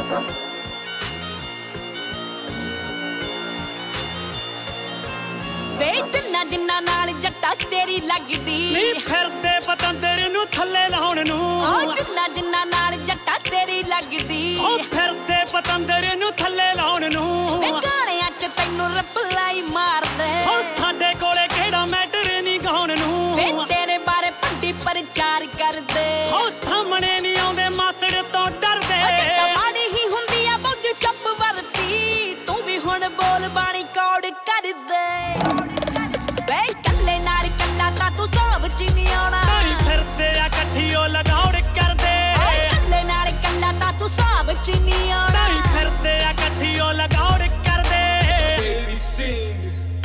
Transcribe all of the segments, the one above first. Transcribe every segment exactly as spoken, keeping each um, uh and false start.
ਵੇ ਜਿੰਨਾ ਜਿੰਨਾ ਨਾਲ ਜੱਟਾ ਤੇਰੀ ਲੱਗਦੀ ਨੀ ਫਿਰਦੇ ਪਤੰਦਰ ਨੂੰ ਥੱਲੇ ਲਾਉਣ ਨੂੰ ਓ ਜਿੰਨਾ ਜਿੰਨਾ ਨਾਲ ਜੱਟਾ ਤੇਰੀ ਲੱਗਦੀ ਓ ਫਿਰਦੇ ਪਤੰਦਰ ਨੂੰ ਥੱਲੇ ਲਾਉਣ ਨੂੰ ਵੇ ਗਾਣਿਆਂ 'ਚ ਤੈਨੂੰ ਰਿਪਲਾਈ ਮਾਰਦੇ ਓ ਸਾਡੇ ਕੋਲੇ ਕਿਹੜਾ ਮੈਟਰ ਨਹੀਂ ਗਾਉਣ ਨੂੰ ਵੇ ਤੇਰੇ ਬਾਰੇ ਭੰਡੀ ਪ੍ਰਚਾਰ ਕਰਦੇ ਓ ਸਾਹਮਣੇ ਨਹੀਂ ਆਉਂਦੇ ਮਾਸੜ ਤੋਂ ਡਰਦੇ ਮਾੜੀ ਹੀ ਹੁੰਦੀ ਆ ਬੁੱਝ ਚੁੱਪ ਵਰਤੀ ਤੂੰ ਵੀ ਹੁਣ ਬੋਲ ਬਾਣੀ ਕੌੜ ਕਰਦੇ ਵੇ ਕੱਲੇ ਨਾਲ ਕੱਲਾ ਤਾਂ ਤੂੰ ਸਭ ਚ ਨਹੀਂ ਆਉਣਾ ਨਹੀਂ ਫਿਰਦੇ ਆ ਇਕੱਠੀਓ ਲਗਾਉੜ ਕਰਦੇ ਓਏ ਕੱਲੇ ਨਾਲ ਕੱਲਾ ਤਾਂ ਤੂੰ ਸਭ ਚ ਨਹੀਂ ਆਉਣਾ ਨਹੀਂ ਫਿਰਦੇ ਆ ਇਕੱਠੀਓ ਲਗਾਉੜ ਕਰਦੇ Baby sing.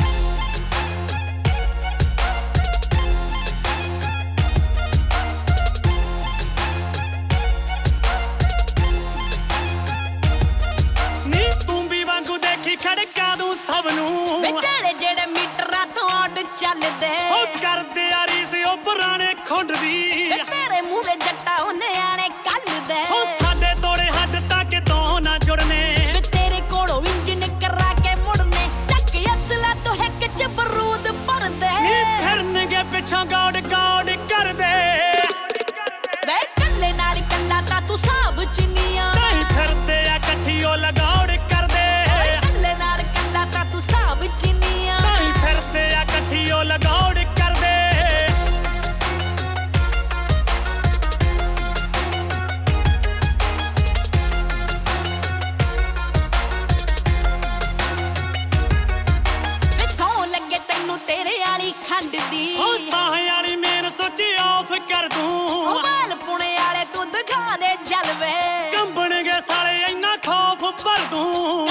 ਨੀ ਤੂੰ ਵੀ ਵਾਂਗੂ ਦੇਖੀ ਖੜਕਾ ਦੂੰ ਸਭ ਨੂੰ ਵੇ ਜਿਹੜੇ ਜਿਹੜੇ ਮੀਟਰਾਂ ਤੋਂ ਆਡ ਚੱਲਦੇ ਓ ਕਰਦੇ ਆ ਰੀਸ ਉਹ ਪੁਰਾਣੇ ਖੁੰਡ ਦੀ ਵੇ ਤੇਰੇ ਮੂਹਰੇ ਜੱਟਾ ਉਹਨੇ ਆਣੇ ਕੱਲ ਦੇ ਓ ਸਾਡੇ ਤੋੜੇ ਹੱਡ ਤੱਕ ਤੋਂ ਨਾ ਜੁੜਨੇ ਵੇ ਤੇਰੇ ਕੋਲੋਂ ਇੰਜਨ ਕਰਾ ਕੇ ਮੁੜਨੇ ਚੱਕ ਅਸਲਾ ਤੋਂ ਹਿੱਕ ਚ ਬਰੂਦ ਭਰਦੇ ਨੀ ਫਿਰਨਗੇ ਪਿੱਛੋਂ ਗੌੜ ਗੌੜ ਕਰਦੇ ਵੇ ਕੱਲੇ ਨਾਲ ਕੱਲਾ ਤਾਂ ਤੂੰ ਸਭ ਚ ਨਹੀਂ ਆਉਣਾ ਨਹੀਂ ਫਿਰਦੇ ਆ ਇਕੱਠੀਓ ਲਗਾਉੜ ਕਰਦੇ ਓਏ ਕੱਲੇ ਨਾਲ ਕੱਲਾ ਤਾਂ ਤੂੰ ਸਭ ਚ ਨਹੀਂ ਆਉਣਾ ਨਹੀਂ ਫਿਰਦੇ ਆ ਇਕੱਠੀਓ ਲਗਾਉੜ ਕਰਦੇ ਵੇ ਸੌ ਲੱਗੇ ਤੈਨੂੰ ਤੇਰੇ ਵਾਲੀ ਖੰਡ ਦੀ ਓ ਸਾਹ ਵਾਲੀ ਮੇਨ ਸੋਚੀ ਆਫ ਕਰ ਦੂੰ ਵਾਲ ਪੁਣੇ ਵਾਲੇ ਤੂੰ ਦਿਖਾ ਦੇ ਜਲਵੇ ਕੰਬਣਗੇ ਸਾਲੇ ਇੰਨਾ ਖੌਫ ਭਰ ਦੂੰ